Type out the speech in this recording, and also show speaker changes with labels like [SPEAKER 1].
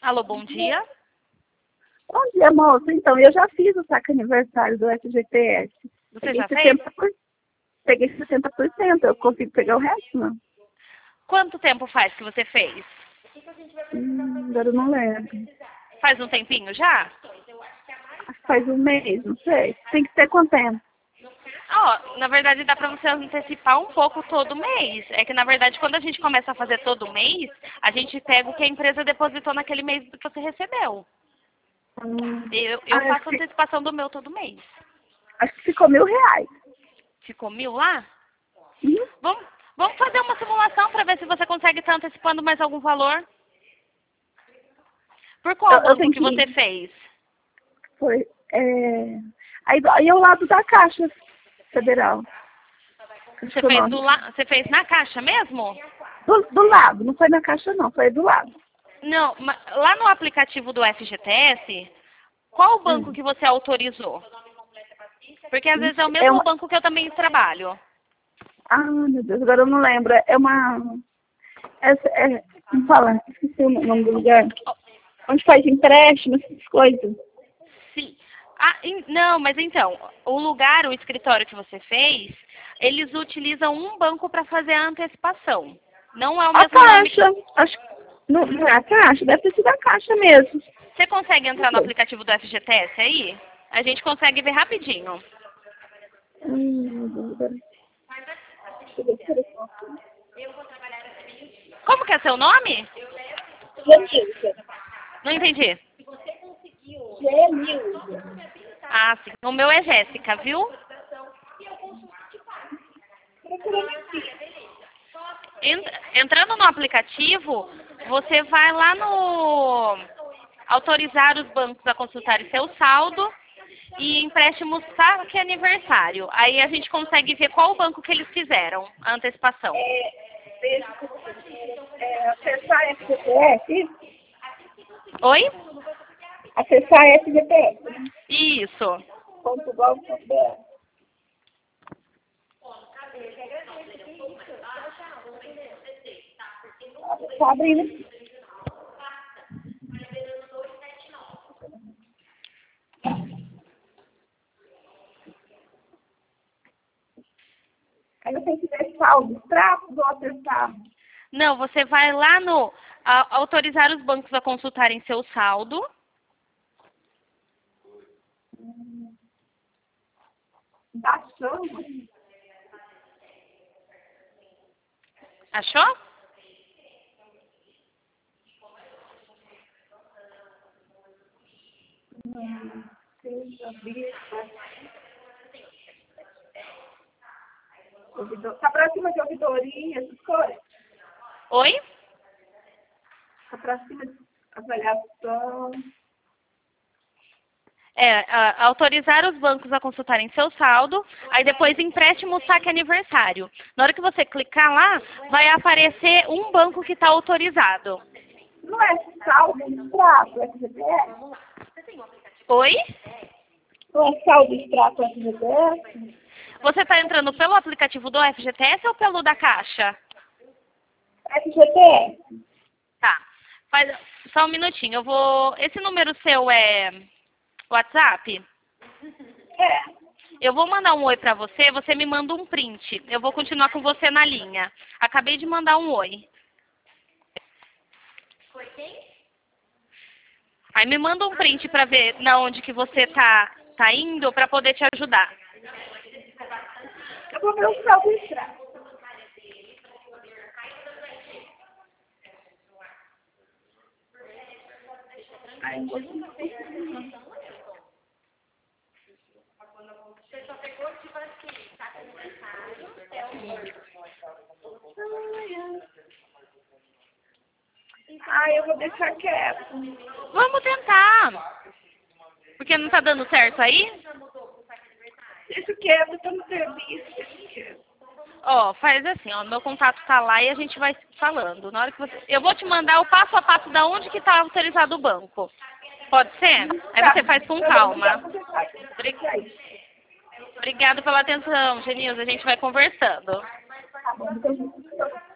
[SPEAKER 1] Alô, bom dia.
[SPEAKER 2] Bom dia, moça. Então, eu já fiz o saque aniversário do FGTS.
[SPEAKER 1] Você já fez?
[SPEAKER 2] Peguei 60%. Eu consigo pegar o resto, não?
[SPEAKER 1] Quanto tempo faz que você fez?
[SPEAKER 2] Agora eu não lembro.
[SPEAKER 1] Faz um tempinho já?
[SPEAKER 2] Acho que faz um mês, não sei. Tem que ser quanto tempo?
[SPEAKER 1] Ó, na verdade dá pra você antecipar um pouco todo mês. É que na verdade quando a gente começa a fazer todo mês, a gente pega o que a empresa depositou naquele mês que você recebeu. Eu faço antecipação do meu todo mês.
[SPEAKER 2] Acho que ficou R$ 1.000.
[SPEAKER 1] Ficou 1.000 lá?
[SPEAKER 2] Uhum.
[SPEAKER 1] Vamos fazer uma simulação para ver se você consegue estar antecipando mais algum valor. Por qual banco que você fez?
[SPEAKER 2] Foi. Aí é o lado da Caixa Federal.
[SPEAKER 1] Você fez na Caixa mesmo?
[SPEAKER 2] Do lado, não foi na Caixa não, foi do lado.
[SPEAKER 1] Não, lá no aplicativo do FGTS, qual o banco que você autorizou? Porque às vezes é o mesmo banco que eu também trabalho.
[SPEAKER 2] Ah, meu Deus, agora eu não lembro. Como fala? Esqueci o nome do lugar. Onde faz empréstimo, essas coisas.
[SPEAKER 1] Sim. Não, mas então, o escritório que você fez, eles utilizam um banco para fazer a antecipação. Não é o mesmo
[SPEAKER 2] Caixa.
[SPEAKER 1] nome.
[SPEAKER 2] Acho que não é a Caixa, deve ter sido a Caixa mesmo.
[SPEAKER 1] Você consegue entrar no aplicativo do FGTS aí? A gente consegue ver rapidinho. Como que é seu nome?
[SPEAKER 2] Genilza.
[SPEAKER 1] Não entendi.
[SPEAKER 2] Genilza.
[SPEAKER 1] Ah, sim. O meu é Jéssica, viu? Entrando no aplicativo, você vai lá no autorizar os bancos a consultarem seu saldo e empréstimos saque aniversário. Aí a gente consegue ver qual o banco que eles fizeram, a antecipação.
[SPEAKER 2] Acessar a FGTS?
[SPEAKER 1] Oi?
[SPEAKER 2] Acessar a FGTS.
[SPEAKER 1] Isso.
[SPEAKER 2] .gov.br. Tá abrindo. Aí eu tenho que ver saldo, extrato ou acessar?
[SPEAKER 1] Não, você vai lá no autorizar os bancos a consultarem seu saldo.
[SPEAKER 2] Baixando.
[SPEAKER 1] Achou?
[SPEAKER 2] Tá pra cima de ouvidoria, essas coisas?
[SPEAKER 1] Oi?
[SPEAKER 2] Tá pra cima de avaliação.
[SPEAKER 1] Autorizar os bancos a consultarem seu saldo, aí depois empréstimo saque aniversário. Na hora que você clicar lá, vai aparecer um banco que está autorizado.
[SPEAKER 2] Não é saldo extrato FGTS?
[SPEAKER 1] Oi?
[SPEAKER 2] Não é saldo extrato FGTS?
[SPEAKER 1] Você está entrando pelo aplicativo do FGTS ou pelo da Caixa?
[SPEAKER 2] FGTS.
[SPEAKER 1] Tá. Só um minutinho. Esse número seu é WhatsApp?
[SPEAKER 2] É.
[SPEAKER 1] Eu vou mandar um oi pra você, você me manda um print. Eu vou continuar com você na linha. Acabei de mandar um oi. Foi quem? Aí me manda um print pra ver na onde que você tá indo pra poder te ajudar.
[SPEAKER 2] Eu vou ver o saldo extrato. Eu vou deixar quieto.
[SPEAKER 1] Vamos tentar. Porque não tá dando certo aí?
[SPEAKER 2] Deixa quieto, tô no serviço. Deixa quieto.
[SPEAKER 1] Ó, faz assim, ó, meu contato tá lá e a gente vai falando. Na hora que eu vou te mandar o passo a passo da onde que tá autorizado o banco. Pode ser? Aí você faz com calma. Obrigada pela atenção, Genilza. A gente vai conversando.
[SPEAKER 2] Tá bom, então